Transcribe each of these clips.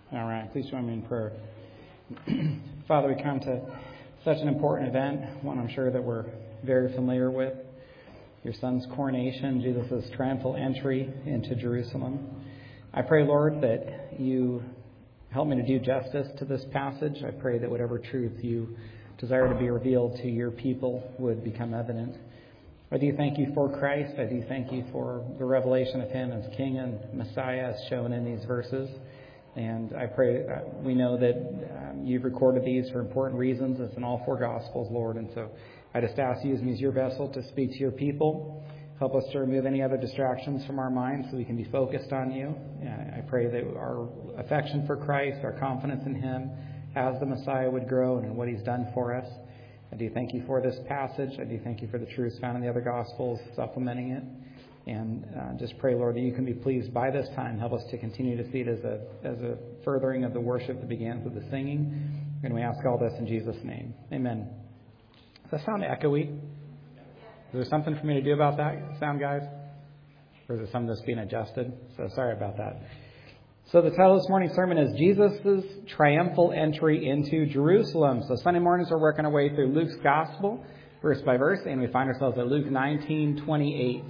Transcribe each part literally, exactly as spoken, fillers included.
All right, please join me in prayer. Father, we come to such an important event, one I'm sure that we're very familiar with. Your Son's coronation, Jesus' triumphal entry into Jerusalem. I pray, Lord, that you help me to do justice to this passage. I pray that whatever truth you desire to be revealed to your people would become evident. I do thank you for Christ. I do thank you for the revelation of him as King and Messiah as shown in these verses. And I pray, uh, we know that um, you've recorded these for important reasons. It's in all four Gospels, Lord. And so I just ask you, use me as your vessel to speak to your people. Help us to remove any other distractions from our minds so we can be focused on you. Uh, I pray that our affection for Christ, our confidence in him as the Messiah would grow and in what he's done for us. I do thank you for this passage. I do thank you for the truths found in the other Gospels, supplementing it. And uh, just pray, Lord, that you can be pleased by this time. Help us to continue to see it as a as a furthering of the worship that begins with the singing. And we ask all this in Jesus' name. Amen. Does that sound echoey? Is there something for me to do about that sound, guys? Or is it something that's being adjusted? So sorry about that. So the title of this morning's sermon is Jesus' Triumphal Entry into Jerusalem. So Sunday mornings we're working our way through Luke's Gospel, verse by verse, and we find ourselves at Luke nineteen twenty-eight.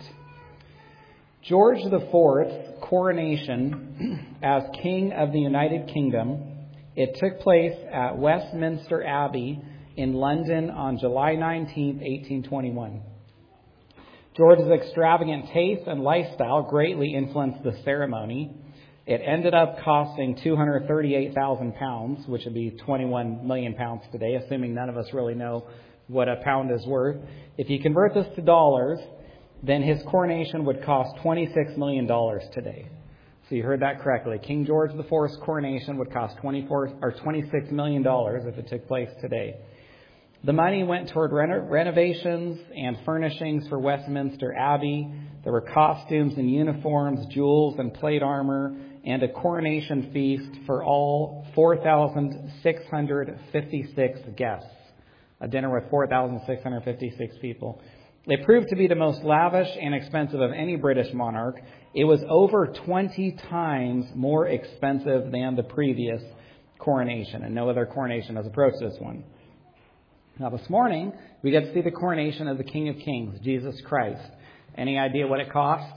George the Fourth's coronation as King of the United Kingdom, it took place at Westminster Abbey in London on July nineteenth, eighteen twenty-one. George's extravagant taste and lifestyle greatly influenced the ceremony. It ended up costing two hundred thirty-eight thousand pounds, which would be twenty-one million pounds today, assuming none of us really know what a pound is worth. If you convert this to dollars, then his coronation would cost twenty-six million dollars today. So you heard that correctly. King George the Fourth's coronation would cost twenty-four or twenty-six million dollars if it took place today. The money went toward reno- renovations and furnishings for Westminster Abbey. There were costumes and uniforms, jewels and plate armor, and a coronation feast for all four thousand six hundred fifty-six guests. A dinner with four thousand six hundred fifty-six people. It proved to be the most lavish and expensive of any British monarch. It was over twenty times more expensive than the previous coronation, and no other coronation has approached this one. Now this morning, we get to see the coronation of the King of Kings, Jesus Christ. Any idea what it cost?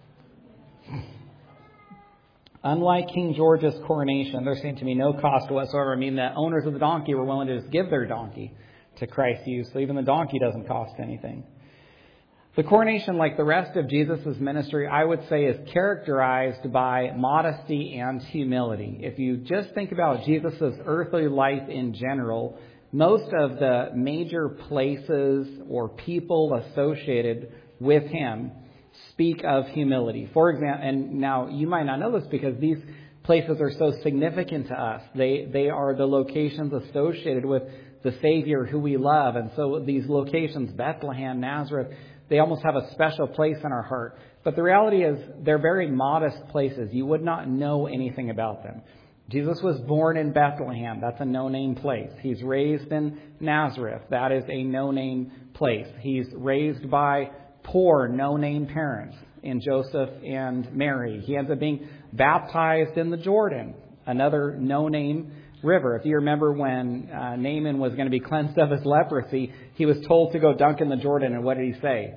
Unlike King George's coronation, there seemed to be no cost whatsoever. I mean, the owners of the donkey were willing to just give their donkey to Christ's use, so even the donkey doesn't cost anything. The coronation, like the rest of Jesus' ministry, I would say is characterized by modesty and humility. If you just think about Jesus' earthly life in general, most of the major places or people associated with him speak of humility. For example, and now you might not know this because these places are so significant to us. They they are the locations associated with the Savior who we love. And so these locations, Bethlehem, Nazareth, they almost have a special place in our heart. But the reality is they're very modest places. You would not know anything about them. Jesus was born in Bethlehem. That's a no-name place. He's raised in Nazareth. That is a no-name place. He's raised by poor, no-name parents in Joseph and Mary. He ends up being baptized in the Jordan, another no-name river. If you remember when uh, Naaman was going to be cleansed of his leprosy, he was told to go dunk in the Jordan. And what did he say?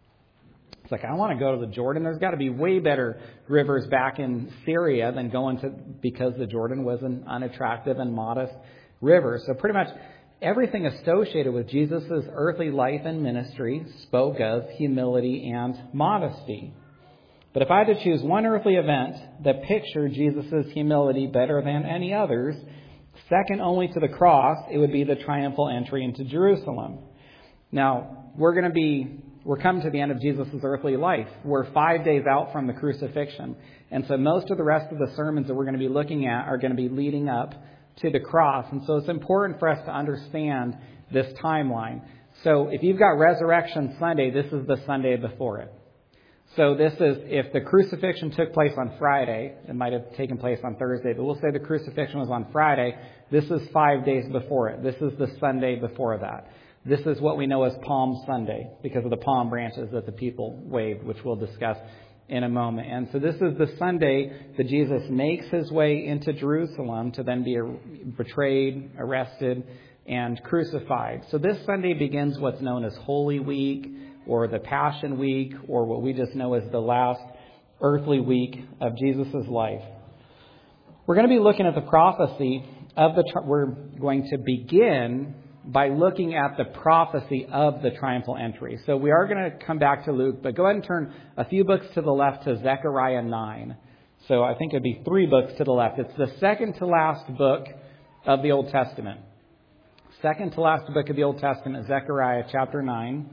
It's like, I want to go to the Jordan. There's got to be way better rivers back in Syria than going to, because the Jordan was an unattractive and modest river. So pretty much everything associated with Jesus' earthly life and ministry spoke of humility and modesty. But if I had to choose one earthly event that pictured Jesus' humility better than any others, second only to the cross, it would be the triumphal entry into Jerusalem. Now, we're going to be, we're coming to the end of Jesus' earthly life. We're five days out from the crucifixion. And so most of the rest of the sermons that we're going to be looking at are going to be leading up to the cross. And so it's important for us to understand this timeline. So if you've got Resurrection Sunday, this is the Sunday before it. So this is, if the crucifixion took place on Friday, it might have taken place on Thursday, but we'll say the crucifixion was on Friday. This is five days before it. This is the Sunday before that. This is what we know as Palm Sunday because of the palm branches that the people waved, which we'll discuss in a moment. And so this is the Sunday that Jesus makes his way into Jerusalem to then be betrayed, arrested, and crucified. So this Sunday begins what's known as Holy Week, or the Passion Week, or what we just know as the last earthly week of Jesus' life. We're going to be looking at the prophecy of the, we're going to begin by looking at the prophecy of the triumphal entry. So we are going to come back to Luke, but go ahead and turn a few books to the left to Zechariah nine. So I think it'd be three books to the left. It's the second to last book of the Old Testament. Second to last book of the Old Testament, Zechariah chapter nine.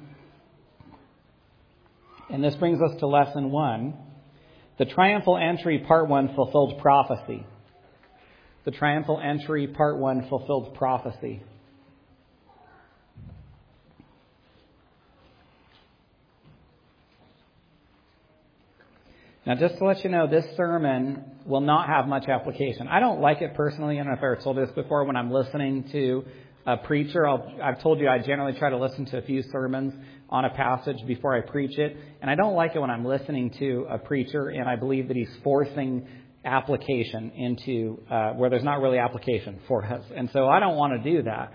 And this brings us to lesson one. The triumphal entry, part one, fulfilled prophecy. The triumphal entry, part one, fulfilled prophecy. Now, just to let you know, this sermon will not have much application. I don't like it personally. I don't know if I ever told this before. When I'm listening to a preacher, I'll, I've told you I generally try to listen to a few sermons on a passage before I preach it. And I don't like it when I'm listening to a preacher and I believe that he's forcing application into uh, where there's not really application for us. And so I don't want to do that.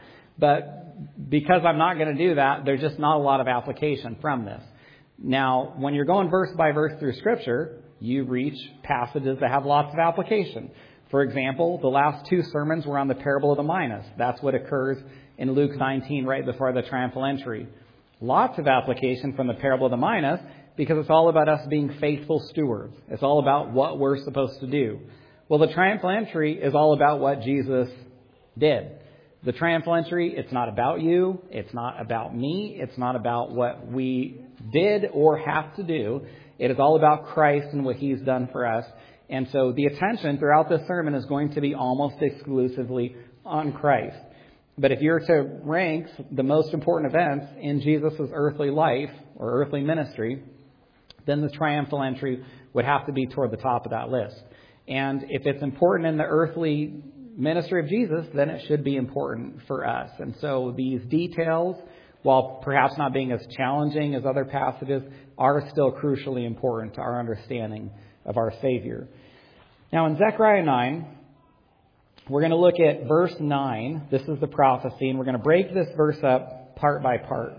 But because I'm not going to do that, there's just not a lot of application from this. Now, when you're going verse by verse through Scripture, you reach passages that have lots of application. For example, the last two sermons were on the parable of the minas. That's what occurs in Luke nineteen, right before the triumphal entry. Lots of application from the parable of the minas because it's all about us being faithful stewards. It's all about what we're supposed to do. Well, the triumphal entry is all about what Jesus did. The triumphal entry, it's not about you. It's not about me. It's not about what we did or have to do. It is all about Christ and what He's done for us. And so the attention throughout this sermon is going to be almost exclusively on Christ. But if you're to rank the most important events in Jesus' earthly life or earthly ministry, then the triumphal entry would have to be toward the top of that list. And if it's important in the earthly ministry of Jesus, then it should be important for us. And so these details, while perhaps not being as challenging as other passages, are still crucially important to our understanding of our Savior. Now in Zechariah nine, we're going to look at verse nine. This is the prophecy, and we're going to break this verse up part by part.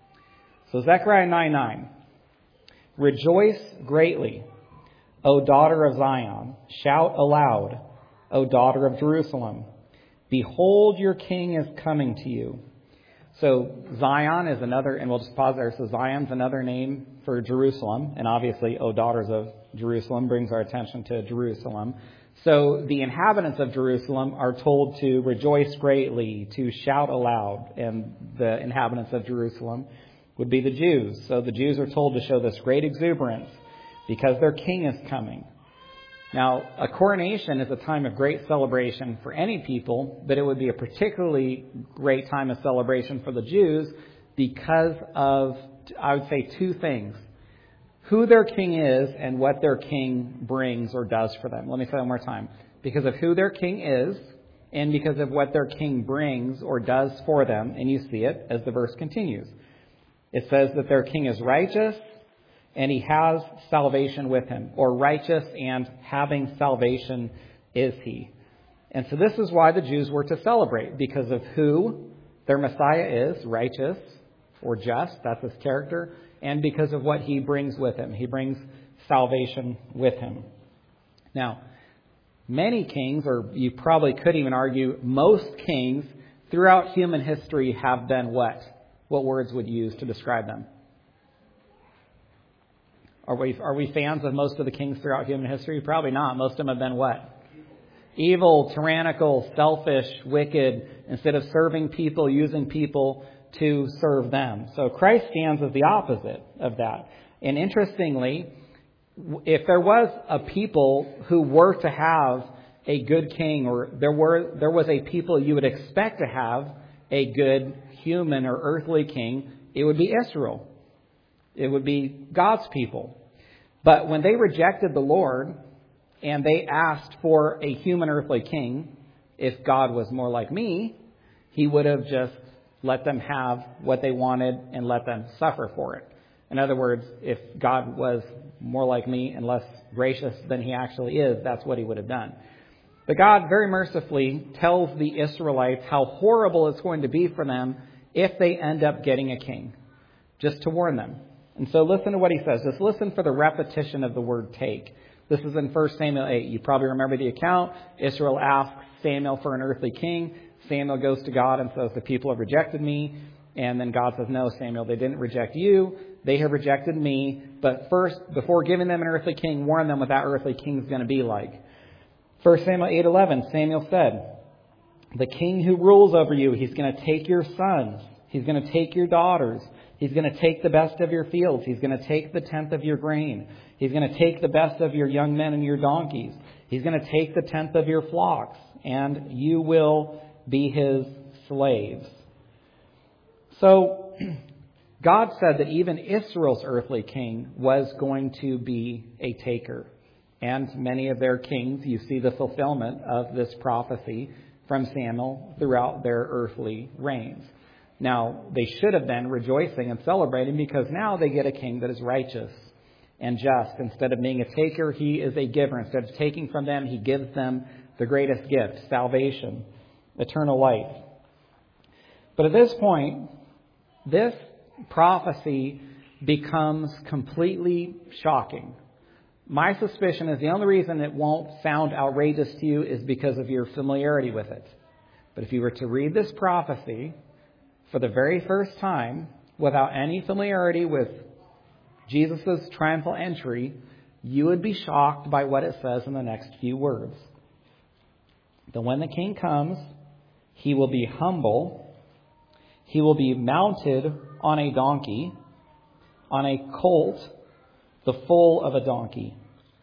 So Zechariah nine nine. Rejoice greatly, O daughter of Zion. Shout aloud, O daughter of Jerusalem. Behold, your king is coming to you. So Zion is another, and we'll just pause there. So Zion's another name for Jerusalem. And obviously, O daughters of Jerusalem brings our attention to Jerusalem. So the inhabitants of Jerusalem are told to rejoice greatly, to shout aloud. And the inhabitants of Jerusalem would be the Jews. So the Jews are told to show this great exuberance because their king is coming. Now, a coronation is a time of great celebration for any people, but it would be a particularly great time of celebration for the Jews because of, I would say, two things. Who their king is and what their king brings or does for them. Let me say that one more time. Because of who their king is and because of what their king brings or does for them. And you see it as the verse continues. It says that their king is righteous and he has salvation with him, or righteous and having salvation is he. And so this is why the Jews were to celebrate, because of who their Messiah is, righteous or just, that's his character, and because of what he brings with him. He brings salvation with him. Now, many kings, or you probably could even argue most kings throughout human history have been what? What words would you use to describe them? Are we are we fans of most of the kings throughout human history? Probably not. Most of them have been what? Evil, tyrannical, selfish, wicked, instead of serving people, using people to serve them. So Christ stands as the opposite of that. And interestingly, if there was a people who were to have a good king, or there were there was a people you would expect to have a good human or earthly king, it would be Israel. It would be God's people. But when they rejected the Lord and they asked for a human earthly king, if God was more like me, He would have just let them have what they wanted and let them suffer for it. In other words, if God was more like me and less gracious than he actually is, that's what he would have done. But God very mercifully tells the Israelites how horrible it's going to be for them if they end up getting a king, just to warn them. And so listen to what he says. Just listen for the repetition of the word take. This is in First Samuel eight. You probably remember the account. Israel asks Samuel for an earthly king. Samuel goes to God and says, the people have rejected me. And then God says, no, Samuel, they didn't reject you. They have rejected me. But first, before giving them an earthly king, warn them what that earthly king is going to be like. First Samuel eight eleven, Samuel said, the king who rules over you, he's going to take your sons. He's going to take your daughters. He's going to take the best of your fields. He's going to take the tenth of your grain. He's going to take the best of your young men and your donkeys. He's going to take the tenth of your flocks. And you will be his slaves. So God said that even Israel's earthly king was going to be a taker. And many of their kings, you see the fulfillment of this prophecy from Samuel throughout their earthly reigns. Now, they should have been rejoicing and celebrating because now they get a king that is righteous and just. Instead of being a taker, he is a giver. Instead of taking from them, he gives them the greatest gift, salvation, eternal life. But at this point, this prophecy becomes completely shocking. My suspicion is the only reason it won't sound outrageous to you is because of your familiarity with it. But if you were to read this prophecy for the very first time without any familiarity with Jesus' triumphal entry, you would be shocked by what it says in the next few words. That when the king comes, he will be humble. He will be mounted on a donkey, on a colt, the foal of a donkey.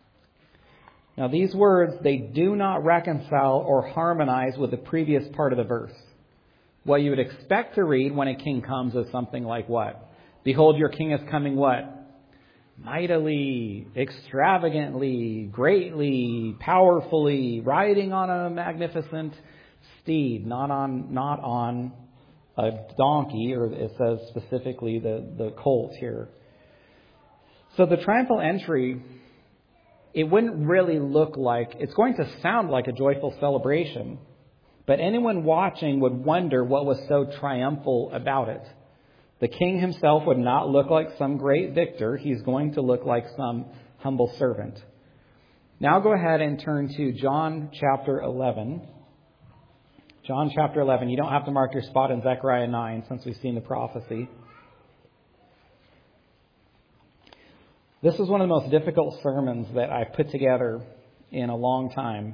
Now these words, they do not reconcile or harmonize with the previous part of the verse. What you would expect to read when a king comes is something like what? Behold, your king is coming what? Mightily, extravagantly, greatly, powerfully, riding on a magnificent steed, not on not on a donkey, or it says specifically the, the colt here. So the triumphal entry, it wouldn't really look like, it's going to sound like a joyful celebration, but anyone watching would wonder what was so triumphal about it. The king himself would not look like some great victor. He's going to look like some humble servant. Now go ahead and turn to John chapter eleven. John chapter eleven. You don't have to mark your spot in Zechariah nine since we've seen the prophecy. This is one of the most difficult sermons that I've put together in a long time,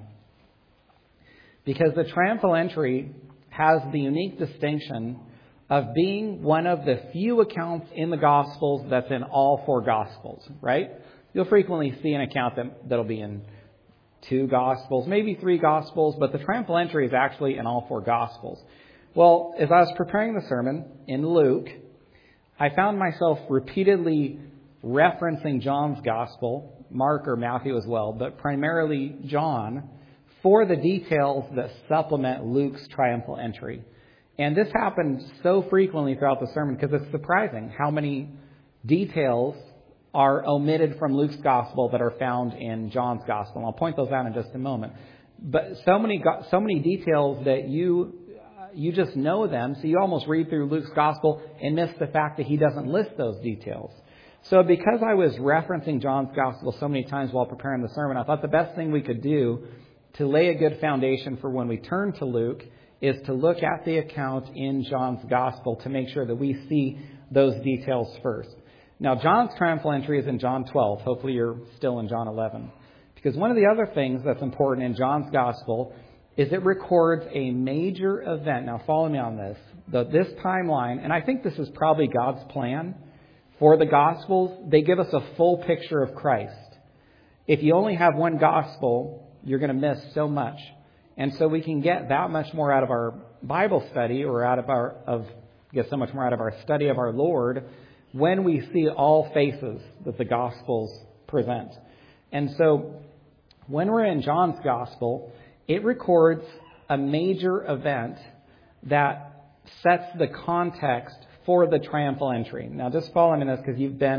because the triumphal entry has the unique distinction of being one of the few accounts in the Gospels that's in all four Gospels, right? You'll frequently see an account that, that'll be in two Gospels, maybe three Gospels, but the triumphal entry is actually in all four Gospels. Well, as I was preparing the sermon in Luke, I found myself repeatedly referencing John's Gospel, Mark or Matthew as well, but primarily John, for the details that supplement Luke's triumphal entry. And this happened so frequently throughout the sermon because it's surprising how many details are omitted from Luke's Gospel that are found in John's Gospel. And I'll point those out in just a moment. But so many so many details that you you just know them, so you almost read through Luke's Gospel and miss the fact that he doesn't list those details. So because I was referencing John's Gospel so many times while preparing the sermon, I thought the best thing we could do to lay a good foundation for when we turn to Luke is to look at the account in John's Gospel to make sure that we see those details first. Now, John's triumphal entry is in John twelve. Hopefully you're still in John eleven. Because one of the other things that's important in John's Gospel is it records a major event. Now, follow me on this. The, this timeline, and I think this is probably God's plan for the Gospels, they give us a full picture of Christ. If you only have one Gospel, you're going to miss so much. And so we can get that much more out of our Bible study, or out of our of get so much more out of our study of our Lord when we see all faces that the Gospels present. And so when we're in John's Gospel, it records a major event that sets the context for the triumphal entry. Now just follow me in this because you've been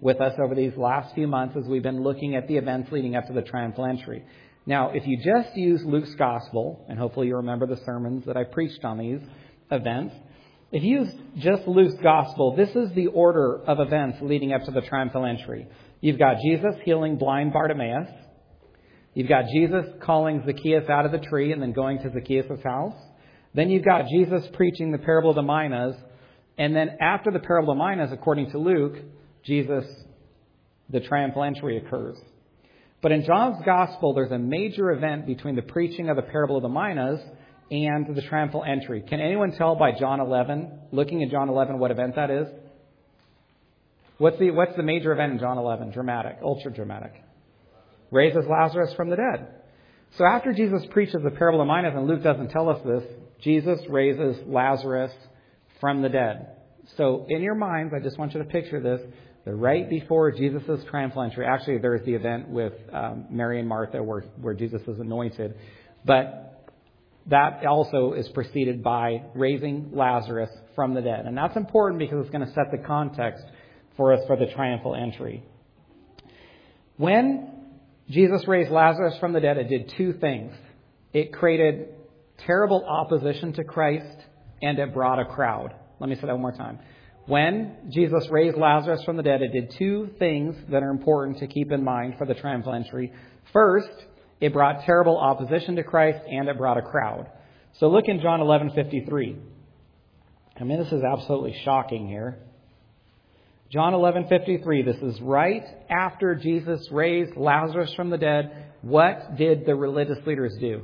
with us over these last few months as we've been looking at the events leading up to the triumphal entry. Now, if you just use Luke's gospel, and hopefully you remember the sermons that I preached on these events, if you use just Luke's gospel, this is the order of events leading up to the triumphal entry. You've got Jesus healing blind Bartimaeus. You've got Jesus calling Zacchaeus out of the tree and then going to Zacchaeus' house. Then you've got Jesus preaching the parable of the minas. And then after the parable of the minas, according to Luke, Jesus, the triumphal entry occurs. But in John's gospel, there's a major event between the preaching of the parable of the minas and the triumphal entry. Can anyone tell by John eleven, looking at John eleven, what event that is? What's the, what's the major event in John eleven? Dramatic, ultra dramatic. Raises Lazarus from the dead. So after Jesus preaches the parable of the minas, and Luke doesn't tell us this, Jesus raises Lazarus from the dead. So in your minds, I just want you to picture this. The right before Jesus' triumphal entry. Actually, there's the event with um, Mary and Martha where, where Jesus is anointed. But that also is preceded by raising Lazarus from the dead. And that's important because it's going to set the context for us for the triumphal entry. When Jesus raised Lazarus from the dead, it did two things. It created terrible opposition to Christ, and it brought a crowd. Let me say that one more time. When Jesus raised Lazarus from the dead, it did two things that are important to keep in mind for the triumphal entry. First, it brought terrible opposition to Christ, and it brought a crowd. So look in John eleven fifty-three. I mean, this is absolutely shocking here. John eleven fifty-three, this is right after Jesus raised Lazarus from the dead. What did the religious leaders do?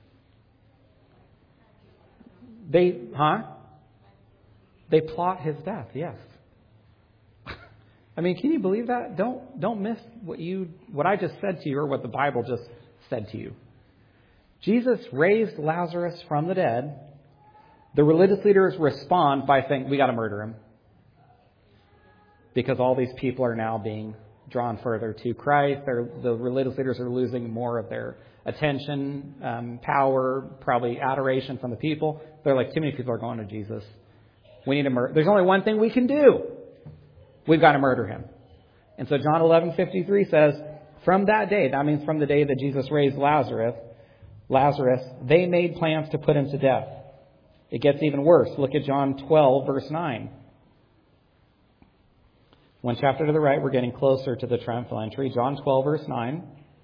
They, huh? They plot his death, yes. I mean, can you believe that? Don't don't miss what you what I just said to you or what the Bible just said to you. Jesus raised Lazarus from the dead. The religious leaders respond by saying, we got to murder him. Because all these people are now being drawn further to Christ. They're, the religious leaders are losing more of their attention, um, power, probably adoration from the people. They're like, too many people are going to Jesus. We need to murder. There's only one thing we can do. We've got to murder him. And so John eleven fifty-three says, from that day, that means from the day that Jesus raised Lazarus, Lazarus, they made plans to put him to death. It gets even worse. Look at John twelve, verse nine. One chapter to the right, we're getting closer to the triumphal entry. John twelve, verse nine.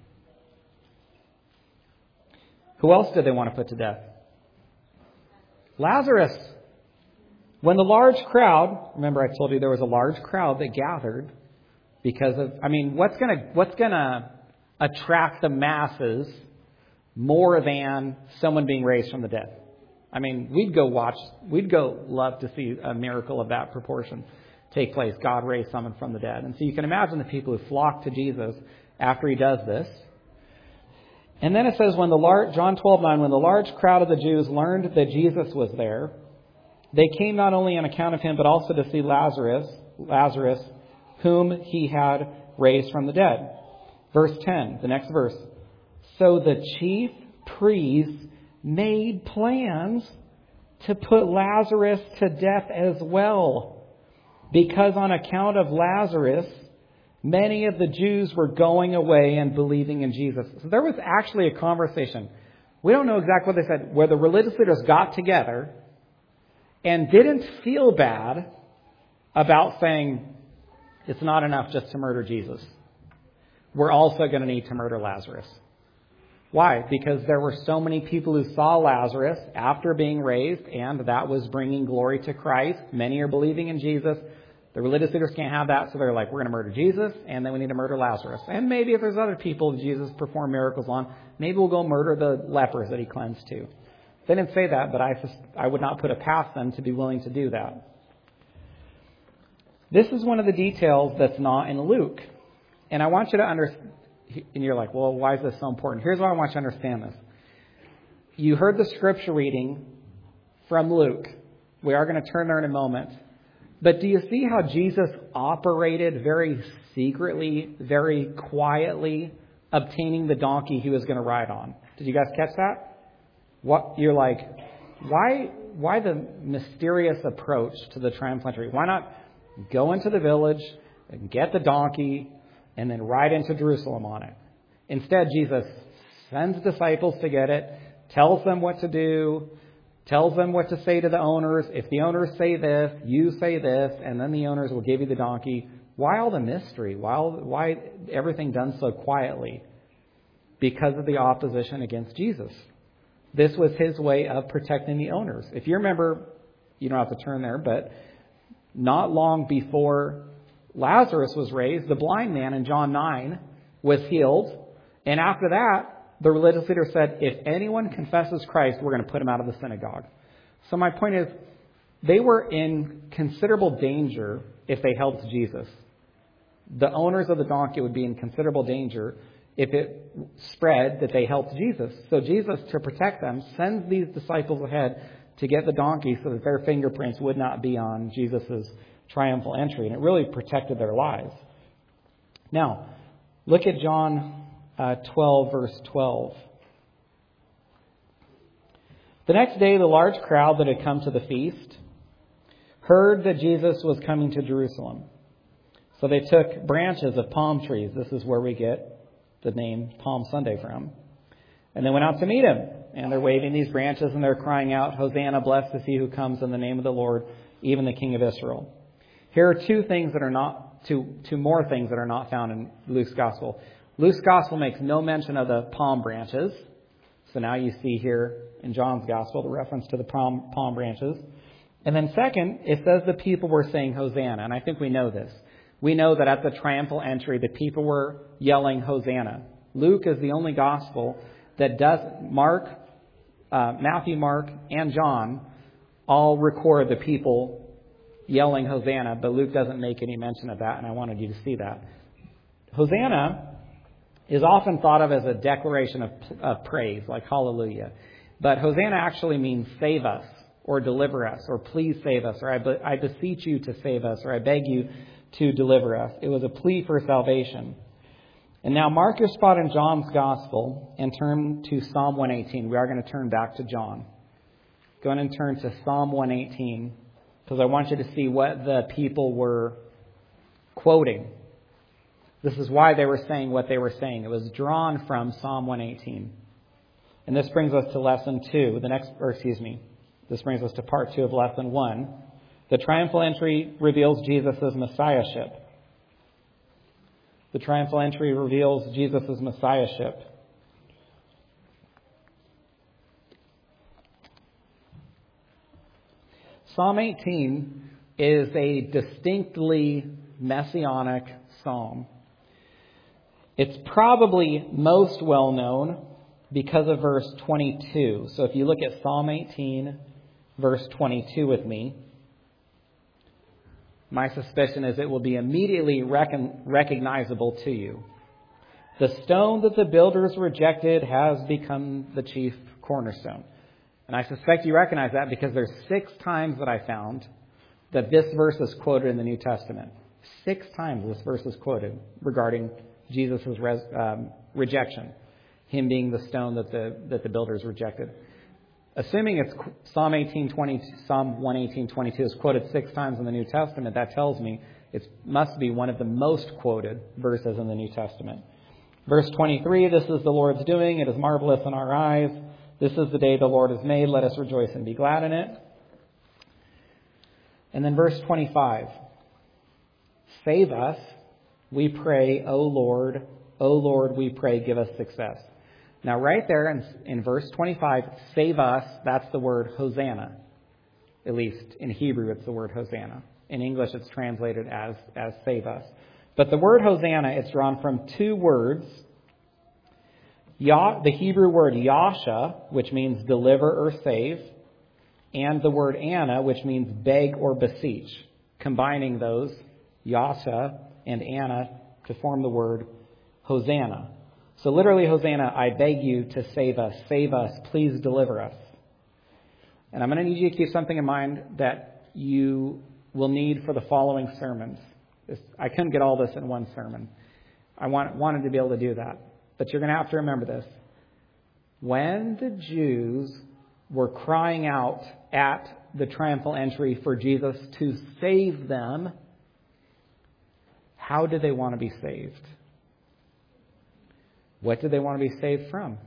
Who else did they want to put to death? Lazarus. When the large crowd, remember I told you there was a large crowd that gathered because of, I mean, what's going to what's going to attract the masses more than someone being raised from the dead? I mean, we'd go watch, we'd go love to see a miracle of that proportion take place. God raised someone from the dead. And so you can imagine the people who flock to Jesus after he does this. And then it says, when the large, John twelve nine, when the large crowd of the Jews learned that Jesus was there, they came not only on account of him, but also to see Lazarus, Lazarus, whom he had raised from the dead. Verse ten, the next verse. So the chief priests made plans to put Lazarus to death as well, because on account of Lazarus, many of the Jews were going away and believing in Jesus. So there was actually a conversation. We don't know exactly what they said, where the religious leaders got together and didn't feel bad about saying, it's not enough just to murder Jesus. We're also going to need to murder Lazarus. Why? Because there were so many people who saw Lazarus after being raised, and that was bringing glory to Christ. Many are believing in Jesus. The religious leaders can't have that, so they're like, we're going to murder Jesus, and then we need to murder Lazarus. And maybe if there's other people Jesus performed miracles on, maybe we'll go murder the lepers that he cleansed too. They didn't say that, but I, I would not put it past them to be willing to do that. This is one of the details that's not in Luke. And I want you to understand, and you're like, well, why is this so important? Here's why I want you to understand this. You heard the scripture reading from Luke. We are going to turn there in a moment. But do you see how Jesus operated very secretly, very quietly, obtaining the donkey he was going to ride on? Did you guys catch that? What you're like, why why the mysterious approach to the triumphal entry? Why not go into the village, and get the donkey and then ride into Jerusalem on it. Instead, Jesus sends disciples to get it, tells them what to do, tells them what to say to the owners. If the owners say this, you say this, and then the owners will give you the donkey. Why all the mystery? Why, all, why everything done so quietly? Because of the opposition against Jesus. This was his way of protecting the owners. If you remember, you don't have to turn there, but not long before Lazarus was raised, the blind man in John nine was healed. And after that, the religious leader said, if anyone confesses Christ, we're going to put him out of the synagogue. So my point is, they were in considerable danger if they helped Jesus. The owners of the donkey would be in considerable danger if it spread that they helped Jesus. So Jesus, to protect them, sends these disciples ahead to get the donkey so that their fingerprints would not be on Jesus' triumphal entry. And it really protected their lives. Now, look at John uh, twelve, verse twelve. The next day, the large crowd that had come to the feast heard that Jesus was coming to Jerusalem. So they took branches of palm trees. This is where we get the name Palm Sunday from. And they went out to meet him. And they're waving these branches and they're crying out, Hosanna, blessed is he who comes in the name of the Lord, even the King of Israel. Here are two things that are not, two, two more things that are not found in Luke's Gospel. Luke's Gospel makes no mention of the palm branches. So now you see here in John's Gospel the reference to the palm, palm branches. And then second, it says the people were saying Hosanna. And I think we know this. We know that at the triumphal entry, the people were yelling Hosanna. Luke is the only Gospel that does, Mark, uh, Matthew, Mark, and John all record the people yelling Hosanna, but Luke doesn't make any mention of that, and I wanted you to see that. Hosanna is often thought of as a declaration of, of praise, like hallelujah. But Hosanna actually means save us, or deliver us, or please save us, or I, be, I beseech you to save us, or I beg you to deliver us. It was a plea for salvation. And now mark your spot in John's Gospel and turn to Psalm one eighteen. We are going to turn back to John. Go ahead and turn to Psalm one eighteen because I want you to see what the people were quoting. This is why they were saying what they were saying. It was drawn from Psalm one eighteen. And this brings us to lesson two. The next, or excuse me, this brings us to part two of lesson one. The triumphal entry reveals Jesus' messiahship. The triumphal entry reveals Jesus' messiahship. Psalm eighteen is a distinctly messianic psalm. It's probably most well known because of verse twenty-two. So if you look at Psalm eighteen, verse twenty-two with me, my suspicion is it will be immediately recon- recognizable to you. The stone that the builders rejected has become the chief cornerstone. And I suspect you recognize that because there's six times that I found that this verse is quoted in the New Testament. Six times this verse is quoted regarding Jesus' res- um, rejection, him being the stone that the that the builders rejected. Assuming it's Psalm eighteen twenty, Psalm one eighteen twenty-two is quoted six times in the New Testament, that tells me it must be one of the most quoted verses in the New Testament. Verse twenty-three, this is the Lord's doing. It is marvelous in our eyes. This is the day the Lord has made. Let us rejoice and be glad in it. And then verse twenty-five, save us, we pray, O Lord. O Lord, we pray, give us success. Now, right there in, in verse twenty-five, save us, that's the word Hosanna. At least in Hebrew, it's the word Hosanna. In English, it's translated as, as save us. But the word Hosanna, it's drawn from two words. Ya, the Hebrew word Yasha, which means deliver or save, and the word Anna, which means beg or beseech. Combining those, Yasha and Anna, to form the word Hosanna. So literally, Hosanna, I beg you to save us. Save us. Please deliver us. And I'm going to need you to keep something in mind that you will need for the following sermons. This, I couldn't get all this in one sermon. I want, wanted to be able to do that. But you're going to have to remember this. When the Jews were crying out at the triumphal entry for Jesus to save them, How did they want to be saved? What did they want to be saved from?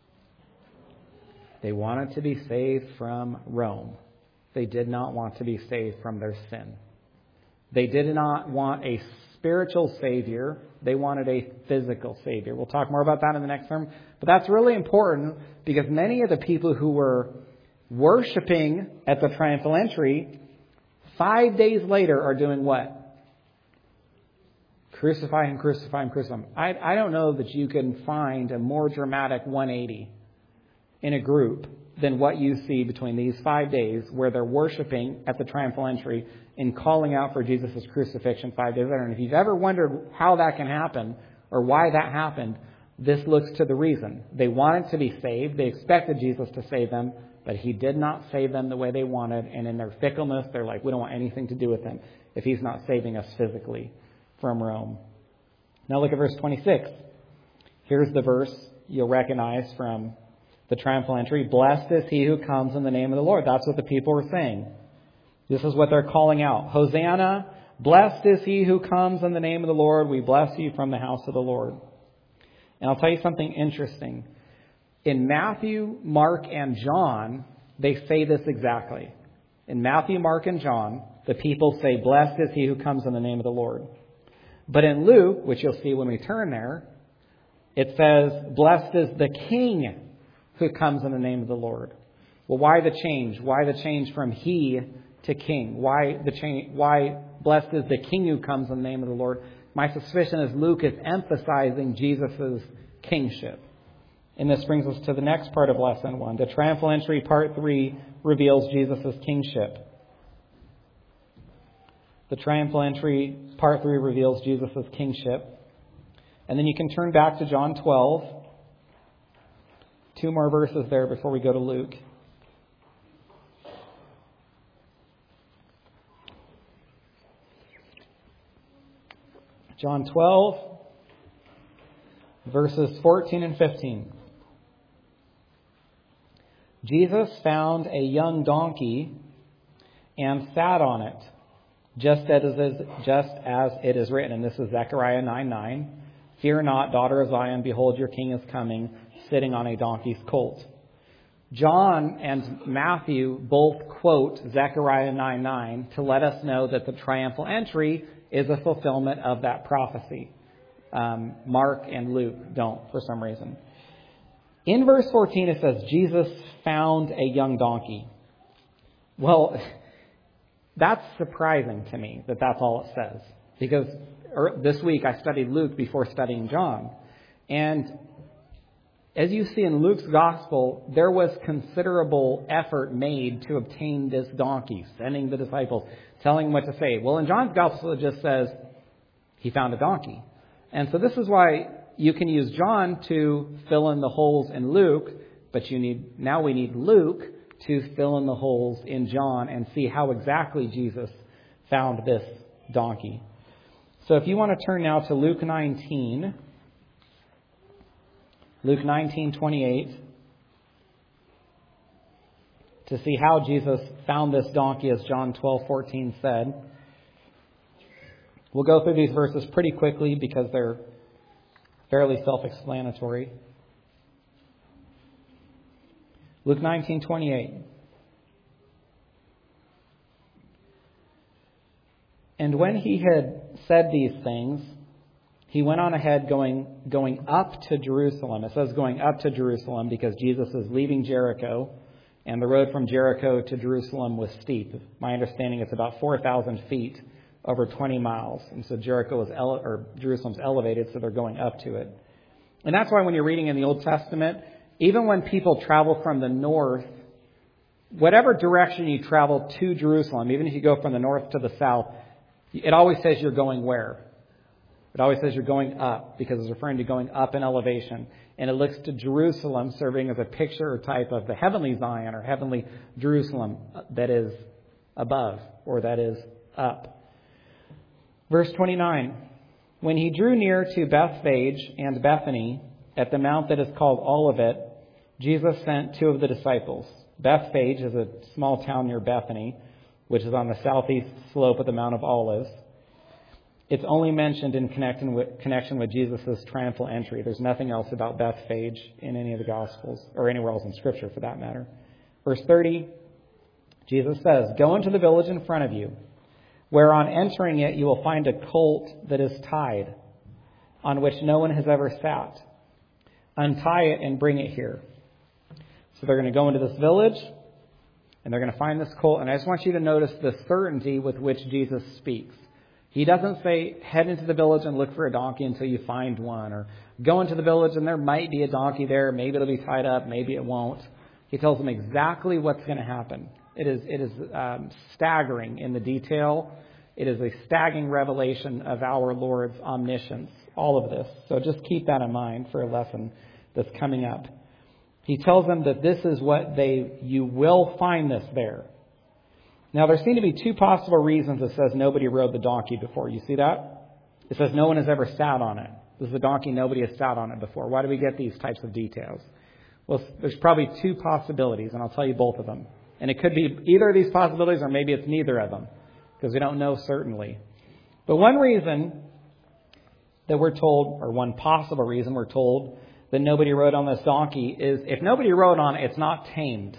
They wanted to be saved from Rome. They did not want to be saved from their sin. They did not want a spiritual Savior. They wanted a physical Savior. We'll talk more about that in the next sermon. But that's really important because many of the people who were worshiping at the triumphal entry, five days later are doing what? Crucify him, crucify him, crucify him. I, I don't know that you can find a more dramatic one eighty in a group than what you see between these five days where they're worshiping at the triumphal entry and calling out for Jesus' crucifixion five days later. And if you've ever wondered how that can happen or why that happened, this looks to the reason. They wanted to be saved. They expected Jesus to save them, but he did not save them the way they wanted. And in their fickleness, they're like, we don't want anything to do with him if he's not saving us physically from Rome. Now look at verse twenty-six. Here's the verse you'll recognize from the triumphal entry. Blessed is he who comes in the name of the Lord. That's what the people were saying. This is what they're calling out. Hosanna, blessed is he who comes in the name of the Lord. We bless you from the house of the Lord. And I'll tell you something interesting. In Matthew, Mark, and John, they say this exactly. In Matthew, Mark, and John, the people say, blessed is he who comes in the name of the Lord. But in Luke, which you'll see when we turn there, it says, blessed is the King who comes in the name of the Lord. Well, why the change? Why the change from he to king? Why the change? Why blessed is the King who comes in the name of the Lord? My suspicion is Luke is emphasizing Jesus' kingship. And this brings us to the next part of lesson one. The triumphal entry, part three, reveals Jesus' kingship. The triumphal entry, part three, reveals Jesus' kingship. And then you can turn back to John twelve. Two more verses there before we go to Luke. John twelve, verses fourteen and fifteen. Jesus found a young donkey and sat on it, just as it is, just as it is written. And this is Zechariah nine nine. Fear not, daughter of Zion, behold, your king is coming, sitting on a donkey's colt. John and Matthew both quote Zechariah nine nine to let us know that the triumphal entry is a fulfillment of that prophecy. Um, Mark and Luke don't, for some reason. In verse fourteen, it says, Jesus found a young donkey. Well, that's surprising to me that that's all it says. Because this week I studied Luke before studying John. And as you see in Luke's gospel, there was considerable effort made to obtain this donkey, sending the disciples, telling them what to say. Well, in John's gospel, it just says he found a donkey. And so this is why you can use John to fill in the holes in Luke, but you need now we need Luke to fill in the holes in John and see how exactly Jesus found this donkey. So if you want to turn now to Luke nineteen, Luke nineteen twenty-eight, to see how Jesus found this donkey, as John twelve fourteen said. We'll go through these verses pretty quickly because they're fairly self-explanatory. Luke nineteen twenty-eight. And when he had said these things, he went on ahead going, going up to Jerusalem. It says going up to Jerusalem because Jesus is leaving Jericho, and the road from Jericho to Jerusalem was steep. My understanding is about four thousand feet over twenty miles. And so Jericho is ele- or Jerusalem's elevated, so they're going up to it. And that's why when you're reading in the Old Testament, even when people travel from the north, whatever direction you travel to Jerusalem, even if you go from the north to the south, it always says you're going where? It always says you're going up because it's referring to going up in elevation. And it looks to Jerusalem serving as a picture or type of the heavenly Zion or heavenly Jerusalem that is above or that is up. Verse twenty-nine. When he drew near to Bethphage and Bethany at the mount that is called Olivet, Jesus sent two of the disciples. Bethphage is a small town near Bethany, which is on the southeast slope of the Mount of Olives. It's only mentioned in connection with, connection with Jesus' triumphal entry. There's nothing else about Bethphage in any of the Gospels, or anywhere else in Scripture for that matter. Verse thirty, Jesus says, "Go into the village in front of you, where on entering it you will find a colt that is tied, on which no one has ever sat. Untie it and bring it here." So they're going to go into this village, and they're going to find this colt. And I just want you to notice the certainty with which Jesus speaks. He doesn't say, head into the village and look for a donkey until you find one, or go into the village and there might be a donkey there. Maybe it'll be tied up. Maybe it won't. He tells them exactly what's going to happen. It is, it is um, staggering in the detail. It is a staggering revelation of our Lord's omniscience, all of this. So just keep that in mind for a lesson that's coming up. He tells them that this is what they, you will find this there. Now, there seem to be two possible reasons it says nobody rode the donkey before. You see that? It says no one has ever sat on it. This is a donkey, nobody has sat on it before. Why do we get these types of details? Well, there's probably two possibilities, and I'll tell you both of them. And it could be either of these possibilities, or maybe it's neither of them, because we don't know certainly. But one reason that we're told, or one possible reason we're told that nobody rode on this donkey is if nobody rode on it, it's not tamed.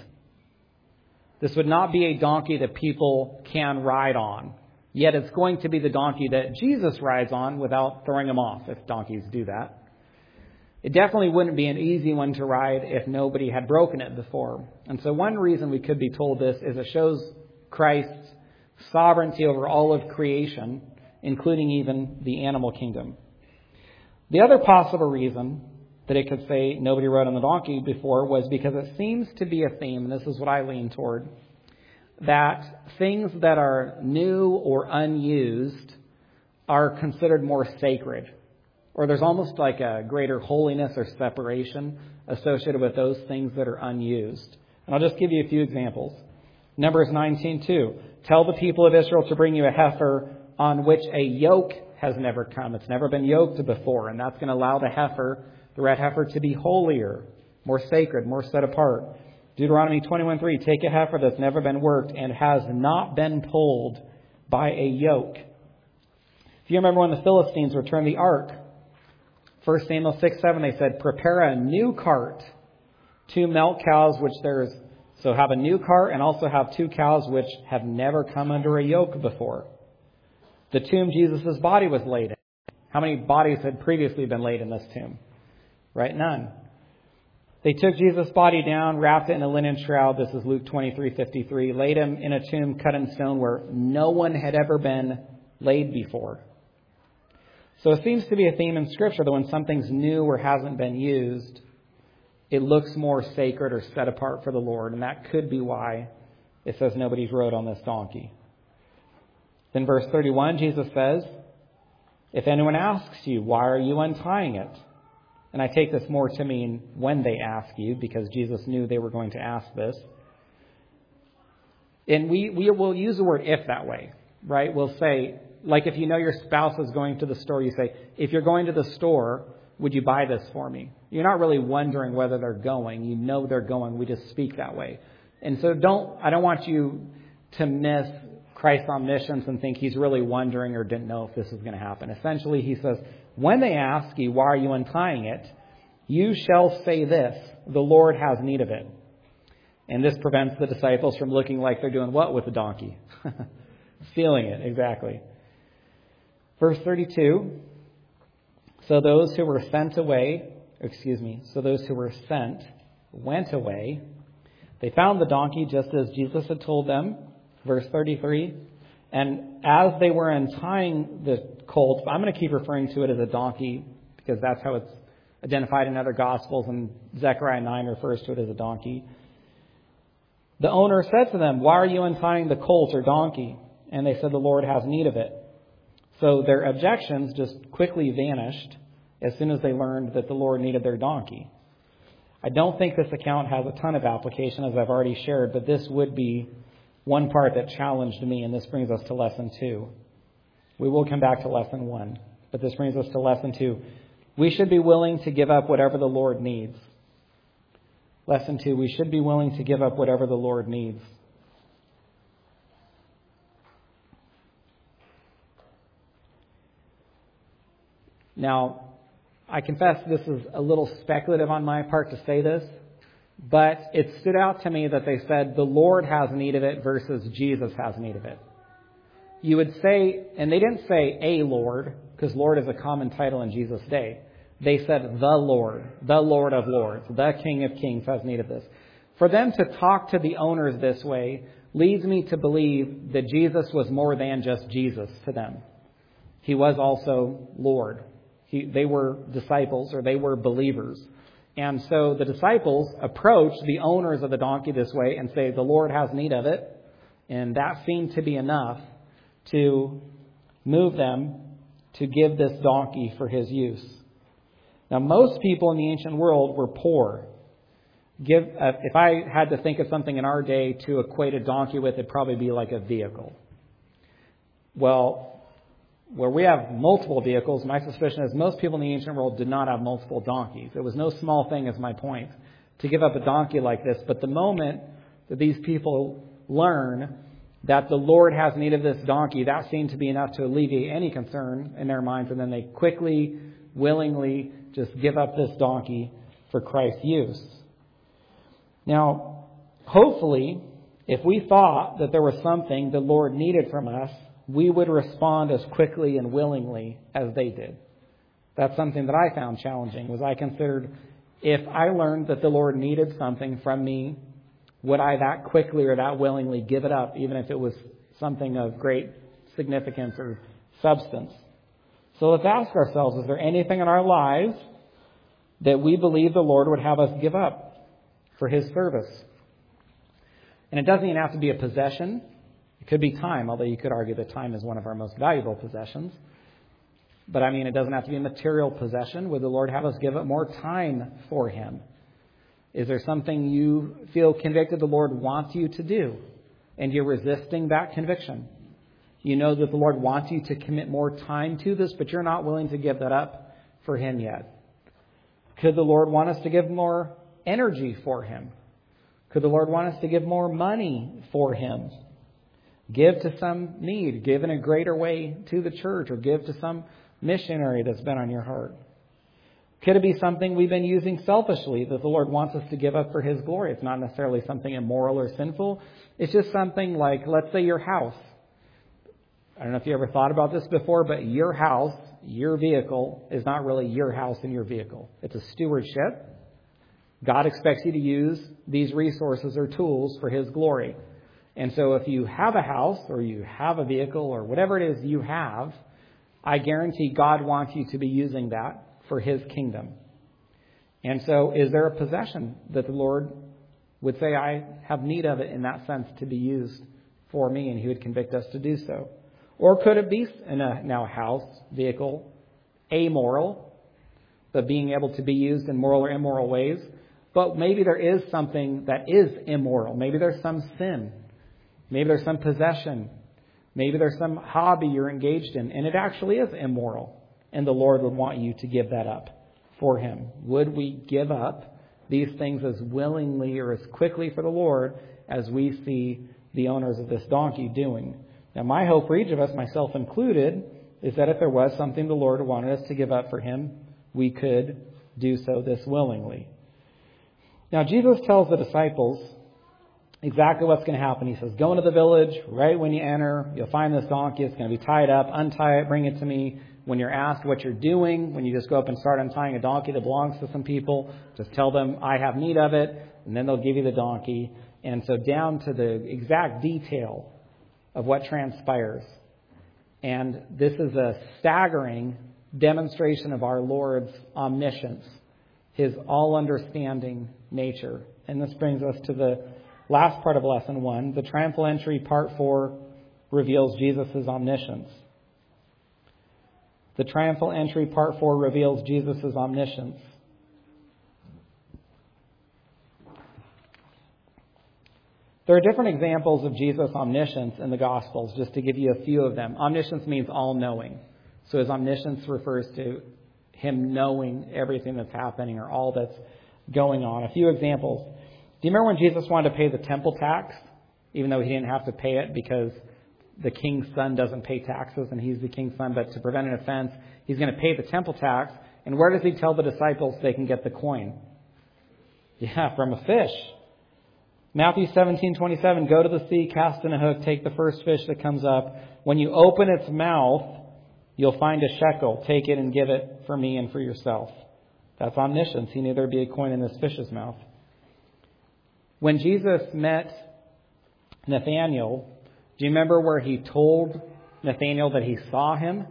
This would not be a donkey that people can ride on. Yet it's going to be the donkey that Jesus rides on without throwing him off, if donkeys do that. It definitely wouldn't be an easy one to ride if nobody had broken it before. And so one reason we could be told this is it shows Christ's sovereignty over all of creation, including even the animal kingdom. The other possible reason that it could say nobody rode on the donkey before was because it seems to be a theme, and this is what I lean toward, that things that are new or unused are considered more sacred. Or there's almost like a greater holiness or separation associated with those things that are unused. And I'll just give you a few examples. Numbers nineteen two. "Tell the people of Israel to bring you a heifer on which a yoke has never come." It's never been yoked before, and that's going to allow the heifer, the red heifer, to be holier, more sacred, more set apart. Deuteronomy twenty-one three. "Take a heifer that's never been worked and has not been pulled by a yoke." If you remember when the Philistines returned the ark, First Samuel six seven, they said, "Prepare a new cart, two milk cows, which there's..." So have a new cart and also have two cows which have never come under a yoke before. The tomb Jesus' body was laid in. How many bodies had previously been laid in this tomb? Right? None. They took Jesus' body down, wrapped it in a linen shroud. This is Luke twenty-three fifty-three. Laid him in a tomb cut in stone where no one had ever been laid before. So it seems to be a theme in Scripture that when something's new or hasn't been used, it looks more sacred or set apart for the Lord. And that could be why it says nobody's rode on this donkey. Then verse thirty-one, Jesus says, "If anyone asks you, why are you untying it?" And I take this more to mean when they ask you, because Jesus knew they were going to ask this. And we, we will use the word "if" that way, right? We'll say, like if you know your spouse is going to the store, you say, "If you're going to the store, would you buy this for me?" You're not really wondering whether they're going. You know they're going. We just speak that way. And so don't, I don't want you to miss Christ's omniscience and think he's really wondering or didn't know if this was going to happen. Essentially, he says, when they ask you, "Why are you untying it?" you shall say this, "The Lord has need of it." And this prevents the disciples from looking like they're doing what with the donkey? Stealing it, exactly. Verse thirty-two, so those who were sent away, excuse me, so those who were sent went away. They found the donkey just as Jesus had told them. Verse thirty-three, and as they were untying the colt, I'm going to keep referring to it as a donkey because that's how it's identified in other Gospels, and Zechariah nine refers to it as a donkey. The owner said to them, "Why are you untying the colt or donkey?" And they said, "The Lord has need of it." So their objections just quickly vanished as soon as they learned that the Lord needed their donkey. I don't think this account has a ton of application, as I've already shared, but this would be one part that challenged me, and this brings us to lesson two. We will come back to lesson one, but this brings us to lesson two. We should be willing to give up whatever the Lord needs. Lesson two, we should be willing to give up whatever the Lord needs. Now, I confess this is a little speculative on my part to say this, but it stood out to me that they said the Lord has need of it versus Jesus has need of it. You would say, and they didn't say a Lord, because Lord is a common title in Jesus' day. They said the Lord, the Lord of Lords, the King of Kings has need of this. For them to talk to the owners this way leads me to believe that Jesus was more than just Jesus to them. He was also Lord. He, they were disciples, or they were believers. And so the disciples approach the owners of the donkey this way and say, the Lord has need of it. And that seemed to be enough to move them to give this donkey for his use. Now, most people in the ancient world were poor. Give, uh, if I had to think of something in our day to equate a donkey with, it'd probably be like a vehicle. Well, where we have multiple vehicles, my suspicion is most people in the ancient world did not have multiple donkeys. It was no small thing, is my point, to give up a donkey like this. But the moment that these people learn that the Lord has need of this donkey, that seemed to be enough to alleviate any concern in their minds. And then they quickly, willingly just give up this donkey for Christ's use. Now, hopefully, if we thought that there was something the Lord needed from us, we would respond as quickly and willingly as they did. That's something that I found challenging, was I considered if I learned that the Lord needed something from me, would I that quickly or that willingly give it up, even if it was something of great significance or substance? So let's ask ourselves, is there anything in our lives that we believe the Lord would have us give up for His service? And it doesn't even have to be a possession. It could be time, although you could argue that time is one of our most valuable possessions. But I mean, it doesn't have to be a material possession. Would the Lord have us give up more time for Him? Is there something you feel convicted the Lord wants you to do, and you're resisting that conviction? You know that the Lord wants you to commit more time to this, but you're not willing to give that up for Him yet. Could the Lord want us to give more energy for Him? Could the Lord want us to give more money for Him? Give to some need. Give in a greater way to the church, or give to some missionary that's been on your heart. Could it be something we've been using selfishly that the Lord wants us to give up for His glory? It's not necessarily something immoral or sinful. It's just something like, let's say your house. I don't know if you ever thought about this before, but your house, your vehicle, is not really your house and your vehicle. It's a stewardship. God expects you to use these resources or tools for His glory. And so if you have a house or you have a vehicle or whatever it is you have, I guarantee God wants you to be using that for His kingdom. And so is there a possession that the Lord would say, I have need of it in that sense to be used for me, and He would convict us to do so? Or could it be in a now house, vehicle, amoral, but being able to be used in moral or immoral ways? But maybe there is something that is immoral. Maybe there's some sin. Maybe there's some possession. Maybe there's some hobby you're engaged in, and it actually is immoral. And the Lord would want you to give that up for Him. Would we give up these things as willingly or as quickly for the Lord as we see the owners of this donkey doing? Now, my hope for each of us, myself included, is that if there was something the Lord wanted us to give up for Him, we could do so this willingly. Now, Jesus tells the disciples exactly what's going to happen. He says, go into the village. Right when you enter, you'll find this donkey. It's going to be tied up. Untie it. Bring it to me. When you're asked what you're doing, when you just go up and start untying a donkey that belongs to some people, just tell them, I have need of it, and then they'll give you the donkey. And so down to the exact detail of what transpires. And this is a staggering demonstration of our Lord's omniscience, His all-understanding nature. And this brings us to the last part of lesson one. The triumphal entry, part four, reveals Jesus' omniscience. The triumphal entry, part four, reveals Jesus' omniscience. There are different examples of Jesus' omniscience in the Gospels, just to give you a few of them. Omniscience means all-knowing. So His omniscience refers to Him knowing everything that's happening or all that's going on. A few examples. Do you remember when Jesus wanted to pay the temple tax, even though He didn't have to pay it because the king's son doesn't pay taxes and he's the king's son, but to prevent an offense, he's going to pay the temple tax. And where does he tell the disciples they can get the coin? Yeah, from a fish. Matthew seventeen twenty-seven, go to the sea, cast in a hook, take the first fish that comes up. When you open its mouth, you'll find a shekel. Take it and give it for me and for yourself. That's omniscience. He knew there'd be a coin in this fish's mouth. When Jesus met Nathanael, do you remember where he told Nathanael that he saw him?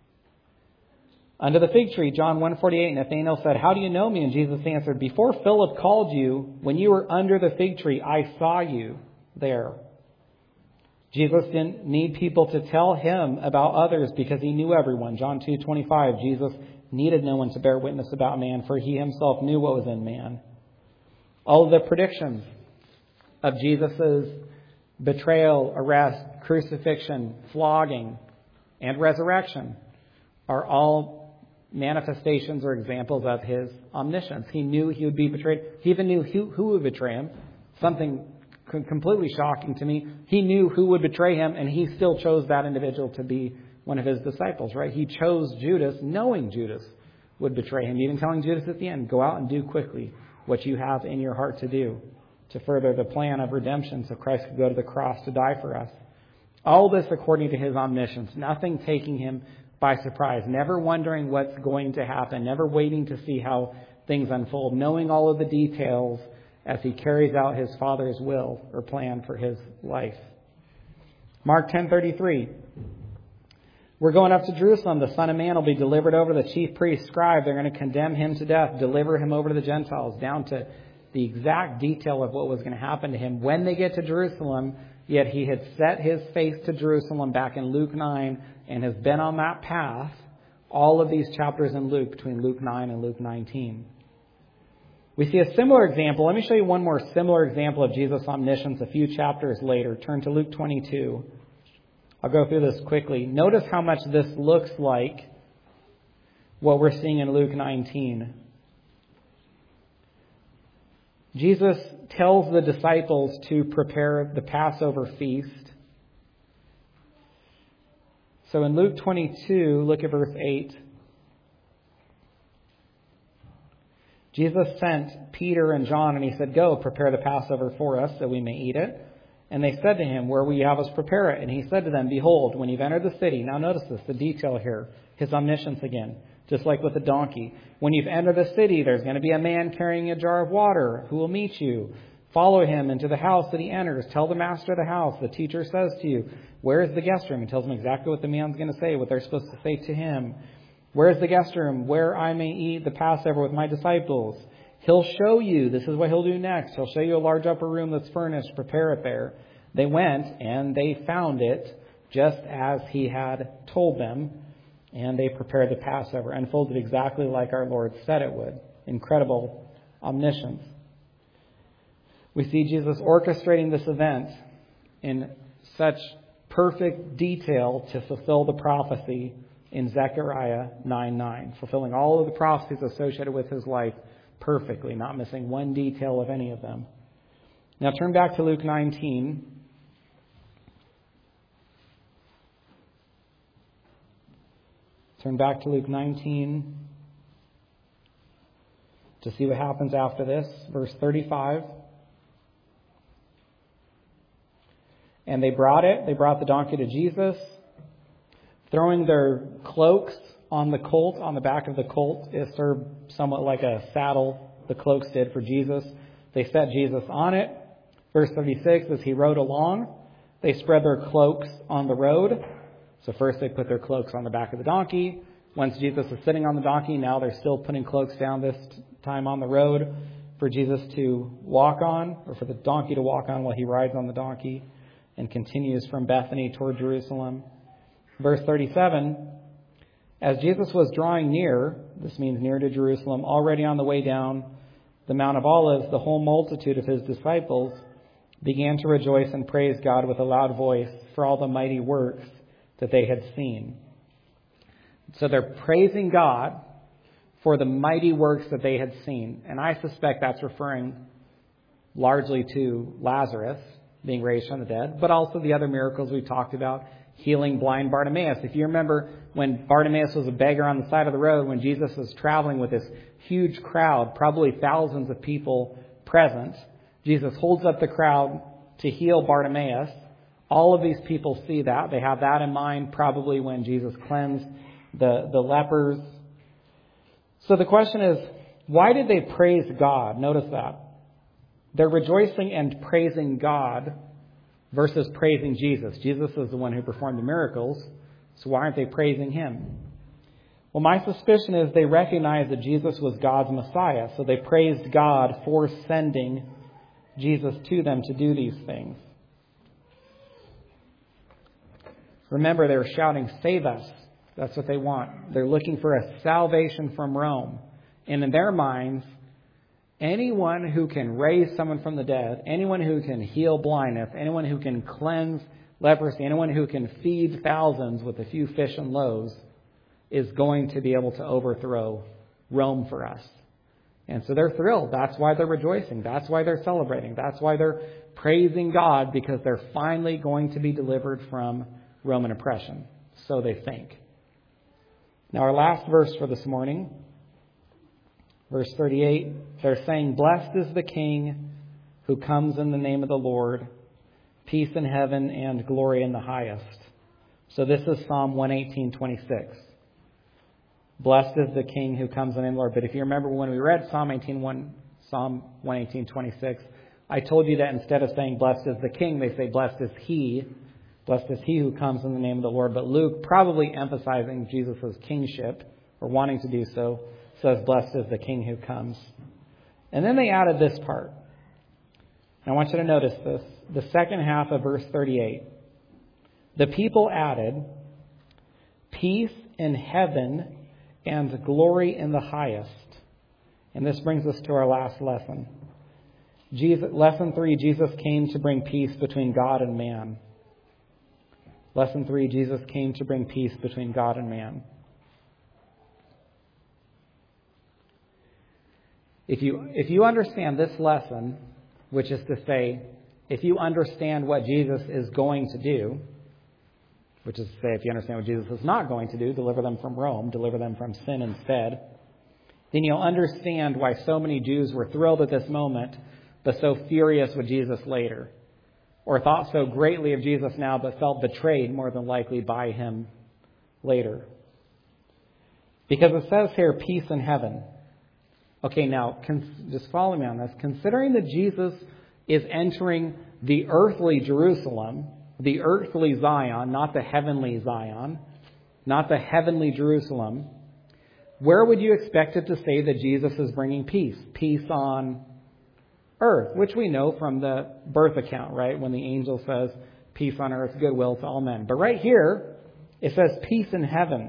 Under the fig tree, John one forty-eight, Nathanael said, how do you know me? And Jesus answered, before Philip called you, when you were under the fig tree, I saw you there. Jesus didn't need people to tell him about others because he knew everyone. John two twenty-five, Jesus needed no one to bear witness about man, for he himself knew what was in man. All of the predictions of Jesus' betrayal, arrest, crucifixion, flogging, and resurrection are all manifestations or examples of his omniscience. He knew he would be betrayed. He even knew who, who would betray him. Something completely shocking to me. He knew who would betray him, and he still chose that individual to be one of his disciples, right? He chose Judas, knowing Judas would betray him, even telling Judas at the end, go out and do quickly what you have in your heart to do to further the plan of redemption so Christ could go to the cross to die for us. All this according to his omniscience, nothing taking him by surprise, never wondering what's going to happen, never waiting to see how things unfold, knowing all of the details as he carries out his Father's will or plan for his life. Mark ten thirty-three. We're going up to Jerusalem. The Son of Man will be delivered over to the chief priest, scribe. They're going to condemn him to death, deliver him over to the Gentiles, down to the exact detail of what was going to happen to him when they get to Jerusalem. Yet he had set his face to Jerusalem back in Luke nine and has been on that path all of these chapters in Luke, between Luke nine and Luke nineteen. We see a similar example. Let me show you one more similar example of Jesus' omniscience a few chapters later. Turn to Luke twenty-two. I'll go through this quickly. Notice how much this looks like what we're seeing in Luke nineteen. Jesus tells the disciples to prepare the Passover feast. So in Luke twenty-two, look at verse eight. Jesus sent Peter and John, and he said, go, prepare the Passover for us that we may eat it. And they said to him, where will you have us prepare it? And he said to them, behold, when you've entered the city. Now notice this, the detail here, his omniscience again, just like with the donkey. When you've entered the city, there's going to be a man carrying a jar of water who will meet you. Follow him into the house that he enters. Tell the master of the house, the teacher says to you, where is the guest room? He tells them exactly what the man's going to say, what they're supposed to say to him. Where is the guest room? Where I may eat the Passover with my disciples. He'll show you. This is what he'll do next. He'll show you a large upper room that's furnished. Prepare it there. They went and they found it just as he had told them. And they prepared the Passover. Unfolded exactly like our Lord said it would. Incredible omniscience. We see Jesus orchestrating this event in such perfect detail to fulfill the prophecy in Zechariah nine nine. Fulfilling all of the prophecies associated with his life perfectly, not missing one detail of any of them. Now turn back to Luke nineteen. Turn back to Luke nineteen to see what happens after this. Verse thirty-five. And they brought it, they brought the donkey to Jesus, throwing their cloaks on the colt, on the back of the colt. It served somewhat like a saddle, the cloaks did for Jesus. They set Jesus on it. Verse thirty-six, as he rode along, they spread their cloaks on the road. So first they put their cloaks on the back of the donkey. Once Jesus is sitting on the donkey, now they're still putting cloaks down, this time on the road, for Jesus to walk on, or for the donkey to walk on while he rides on the donkey and continues from Bethany toward Jerusalem. Verse thirty-seven, as Jesus was drawing near, this means near to Jerusalem, already on the way down the Mount of Olives, the whole multitude of his disciples began to rejoice and praise God with a loud voice for all the mighty works that they had seen. So they're praising God for the mighty works that they had seen. And I suspect that's referring largely to Lazarus, being raised from the dead, but also the other miracles we've talked about, healing blind Bartimaeus. If you remember when Bartimaeus was a beggar on the side of the road, when Jesus was traveling with this huge crowd, probably thousands of people present, Jesus holds up the crowd to heal Bartimaeus. All of these people see that. They have that in mind probably when Jesus cleansed the, the lepers. So the question is, why did they praise God? Notice that. They're rejoicing and praising God versus praising Jesus. Jesus is the one who performed the miracles, so why aren't they praising him? Well, my suspicion is they recognized that Jesus was God's Messiah, so they praised God for sending Jesus to them to do these things. Remember, they were shouting, "Save us." That's what they want. They're looking for a salvation from Rome. And in their minds, anyone who can raise someone from the dead, anyone who can heal blindness, anyone who can cleanse leprosy, anyone who can feed thousands with a few fish and loaves is going to be able to overthrow Rome for us. And so they're thrilled. That's why they're rejoicing. That's why they're celebrating. That's why they're praising God, because they're finally going to be delivered from Roman oppression. So they think. Now our last verse for this morning, verse thirty-eight, they're saying, "Blessed is the King who comes in the name of the Lord, peace in heaven and glory in the highest." So this is Psalm one eighteen twenty-six. Blessed is the King who comes in the name of the Lord. But if you remember when we read Psalm eighteen one, Psalm one eighteen twenty-six, I told you that instead of saying blessed is the King, they say blessed is he. Blessed is he who comes in the name of the Lord. But Luke, probably emphasizing Jesus' kingship, or wanting to do so, says blessed is the King who comes. And then they added this part. I want you to notice this. The second half of verse thirty-eight. The people added, "Peace in heaven and glory in the highest." And this brings us to our last lesson. Jesus, lesson three, Jesus came to bring peace between God and man. Lesson three, Jesus came to bring peace between God and man. If you, if you understand this lesson, which is to say, if you understand what Jesus is going to do, which is to say, if you understand what Jesus is not going to do, deliver them from Rome, deliver them from sin instead, then you'll understand why so many Jews were thrilled at this moment, but so furious with Jesus later. Or thought so greatly of Jesus now, but felt betrayed more than likely by him later. Because it says here, peace in heaven. Okay, now, cons- just follow me on this. Considering that Jesus is entering the earthly Jerusalem, the earthly Zion, not the heavenly Zion, not the heavenly Jerusalem, where would you expect it to say that Jesus is bringing peace? Peace on earth, which we know from the birth account, right? When the angel says, peace on earth, goodwill to all men. But right here, it says peace in heaven.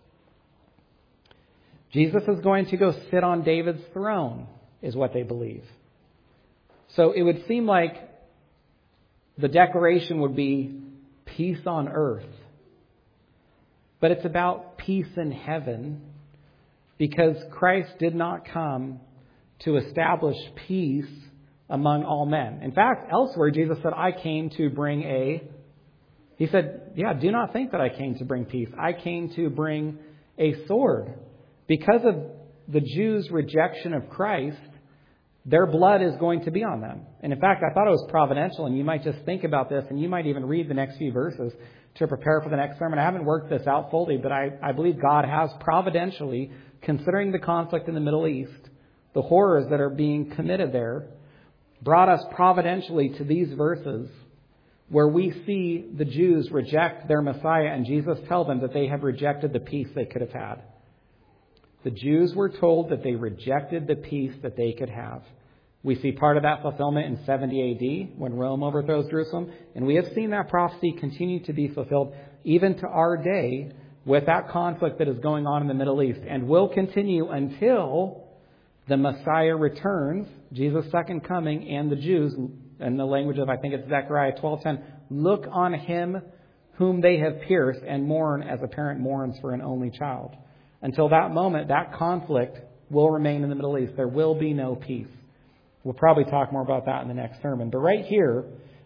Jesus is going to go sit on David's throne, is what they believe. So it would seem like the declaration would be peace on earth. But it's about peace in heaven, because Christ did not come to establish peace among all men. In fact, elsewhere, Jesus said, I came to bring a... He said, yeah, do not think that I came to bring peace. I came to bring a sword. Because of the Jews' rejection of Christ, their blood is going to be on them. And in fact, I thought it was providential, and you might just think about this, and you might even read the next few verses to prepare for the next sermon. I haven't worked this out fully, but I, I believe God has providentially, considering the conflict in the Middle East, the horrors that are being committed there, brought us providentially to these verses where we see the Jews reject their Messiah, and Jesus tell them that they have rejected the peace they could have had. The Jews were told that they rejected the peace that they could have. We see part of that fulfillment in seventy A D when Rome overthrows Jerusalem. And we have seen that prophecy continue to be fulfilled even to our day with that conflict that is going on in the Middle East, and will continue until the Messiah returns, Jesus' second coming, and the Jews, in the language of, I think it's Zechariah twelve ten, look on him whom they have pierced and mourn as a parent mourns for an only child. Until that moment, that conflict will remain in the Middle East. There will be no peace. We'll probably talk more about that in the next sermon. But right here,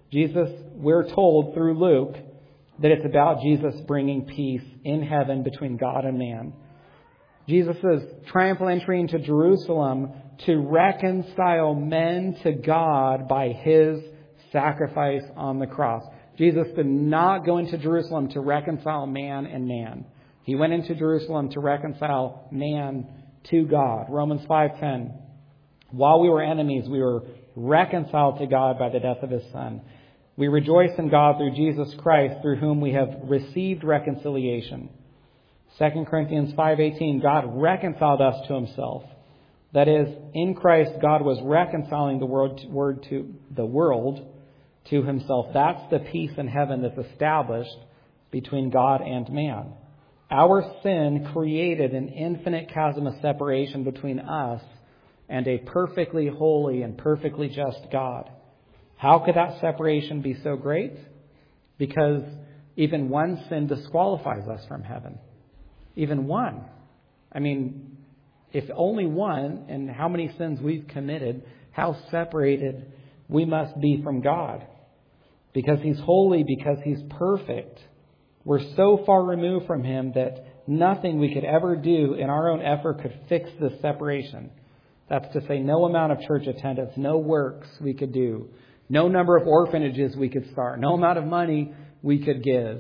Jesus, we're told through Luke that it's about Jesus bringing peace in heaven between God and man. Jesus' triumphal entry into Jerusalem to reconcile men to God by his sacrifice on the cross. Jesus did not go into Jerusalem to reconcile man and man. He went into Jerusalem to reconcile man to God. Romans five ten. While we were enemies, we were reconciled to God by the death of his Son. We rejoice in God through Jesus Christ, through whom we have received reconciliation. Second Corinthians five eighteen, God reconciled us to himself. That is, in Christ, God was reconciling the world, word to the world to himself. That's the peace in heaven that's established between God and man. Our sin created an infinite chasm of separation between us and a perfectly holy and perfectly just God. How could that separation be so great? Because even one sin disqualifies us from heaven. Even one. I mean, if only one, and how many sins we've committed, how separated we must be from God. Because he's holy, because he's perfect. We're so far removed from him that nothing we could ever do in our own effort could fix this separation. That's to say, no amount of church attendance, no works we could do, no number of orphanages we could start, no amount of money we could give,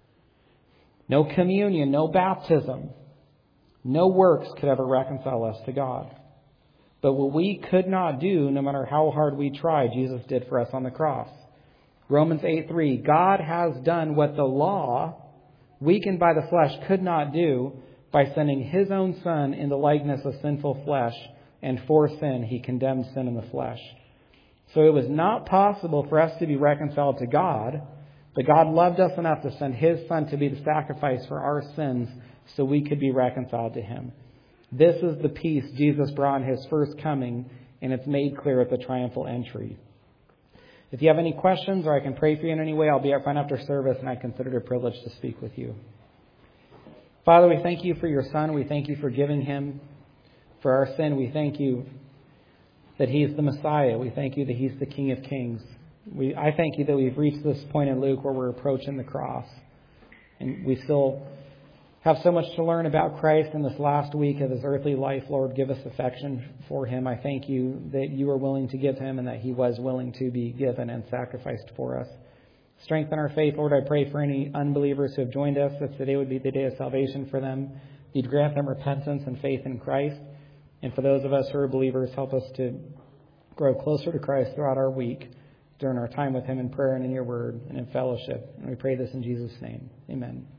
no communion, no baptism, no works could ever reconcile us to God. But what we could not do, no matter how hard we tried, Jesus did for us on the cross. Romans eight three, God has done what the law, weakened by the flesh, could not do by sending his own Son in the likeness of sinful flesh, and for sin he condemned sin in the flesh. So it was not possible for us to be reconciled to God, but God loved us enough to send his Son to be the sacrifice for our sins so we could be reconciled to him. This is the peace Jesus brought in his first coming, and it's made clear at the triumphal entry. If you have any questions or I can pray for you in any way, I'll be up front after service, and I consider it a privilege to speak with you. Father, we thank you for your Son. We thank you for giving him for our sin. We thank you that he's the Messiah. We thank you that he's the King of Kings. We, I thank you that we've reached this point in Luke where we're approaching the cross. And we still have so much to learn about Christ in this last week of his earthly life. Lord, give us affection for him. I thank you that you are willing to give him and that he was willing to be given and sacrificed for us. Strengthen our faith, Lord. I pray for any unbelievers who have joined us, that today would be the day of salvation for them. You'd grant them repentance and faith in Christ. And for those of us who are believers, help us to grow closer to Christ throughout our week during our time with him in prayer and in your word and in fellowship. And we pray this in Jesus' name. Amen.